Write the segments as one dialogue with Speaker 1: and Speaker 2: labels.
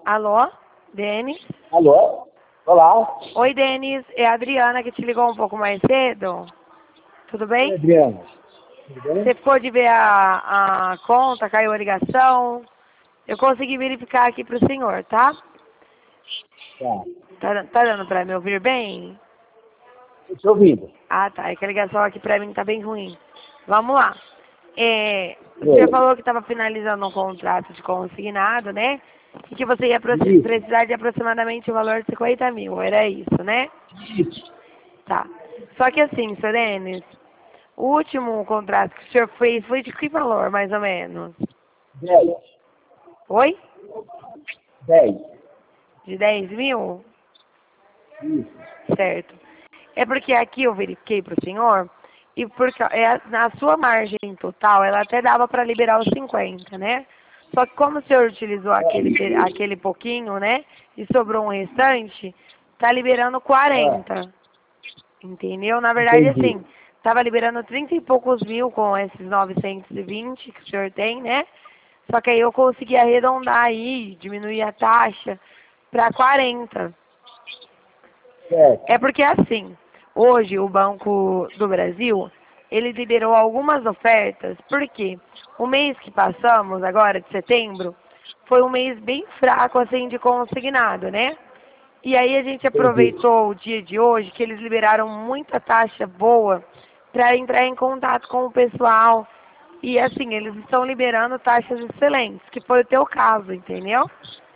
Speaker 1: Alô, Denis?
Speaker 2: Alô? Olá.
Speaker 1: Oi, Denis. É a Adriana que te ligou um pouco mais cedo. Tudo bem?
Speaker 2: Oi, Adriana. Tudo bem?
Speaker 1: Você ficou de ver a conta, caiu a ligação. Eu consegui verificar aqui pro senhor, tá?
Speaker 2: Tá.
Speaker 1: Tá dando pra me ouvir bem?
Speaker 2: Tô te ouvindo.
Speaker 1: Ah, tá. É que a ligação aqui pra mim tá bem ruim. Vamos lá.
Speaker 2: Oi.
Speaker 1: Você falou que estava finalizando um contrato de consignado, né? E que você ia
Speaker 2: Isso.
Speaker 1: precisar de aproximadamente o valor de 50 mil. Era isso, né?
Speaker 2: Isso.
Speaker 1: Tá. Só que assim, Sr. Denis, o último contrato que o senhor fez foi de que valor, mais ou menos?
Speaker 2: 10.
Speaker 1: Oi?
Speaker 2: 10.
Speaker 1: De 10 mil?
Speaker 2: Isso.
Speaker 1: Certo. É porque aqui eu verifiquei para o senhor, e porque na sua margem total, ela até dava para liberar os 50, né? Só que como o senhor utilizou aquele pouquinho, né? E sobrou um restante, tá liberando 40. Entendeu? Na verdade,
Speaker 2: Entendi.
Speaker 1: assim, tava liberando 30 e poucos mil com esses 920 que o senhor tem, né? Só que aí eu consegui arredondar aí, diminuir a taxa para 40.
Speaker 2: Certo.
Speaker 1: É porque assim, hoje o Banco do Brasil, ele liberou algumas ofertas, porque o mês que passamos, agora de setembro, foi um mês bem fraco assim de consignado, né? E aí a gente
Speaker 2: Entendi.
Speaker 1: aproveitou o dia de hoje, que eles liberaram muita taxa boa para entrar em contato com o pessoal. E assim, eles estão liberando taxas excelentes, que foi o teu caso, entendeu?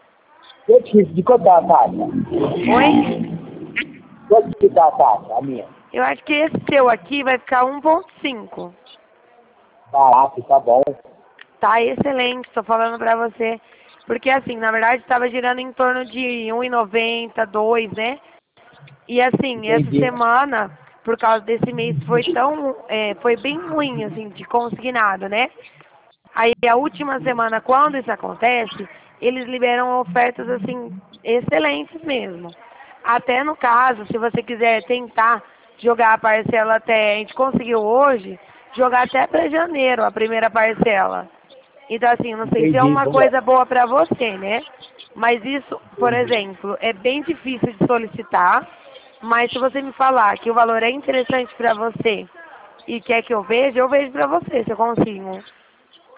Speaker 2: De quanto tá a taxa?
Speaker 1: Oi?
Speaker 2: Quanto que tá a taxa, a minha?
Speaker 1: Eu acho que esse teu aqui vai ficar 1,5.
Speaker 2: Barato, tá bom.
Speaker 1: Tá excelente, tô falando pra você. Porque assim, na verdade estava girando em torno de 1,90, 2, né? E assim, essa
Speaker 2: Entendi.
Speaker 1: semana, por causa desse mês, foi bem ruim, assim, de consignado, né? Aí a última semana, quando isso acontece, eles liberam ofertas, assim, excelentes mesmo. Até no caso, se você quiser tentar jogar a parcela até, a gente conseguiu hoje, jogar até para janeiro a primeira parcela. Então, assim, não sei se é
Speaker 2: Entendi.
Speaker 1: uma
Speaker 2: Vamos lá.
Speaker 1: coisa boa para você, né? Mas isso, por
Speaker 2: Entendi.
Speaker 1: exemplo, é bem difícil de solicitar, mas se você me falar que o valor é interessante para você e quer que eu vejo para você se eu consigo.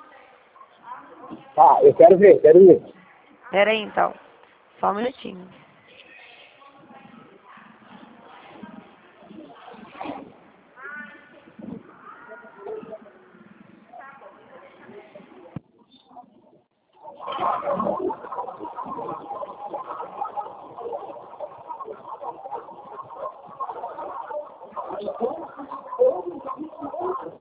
Speaker 2: Tá, eu quero ver.
Speaker 1: Pera aí, então. Só um minutinho.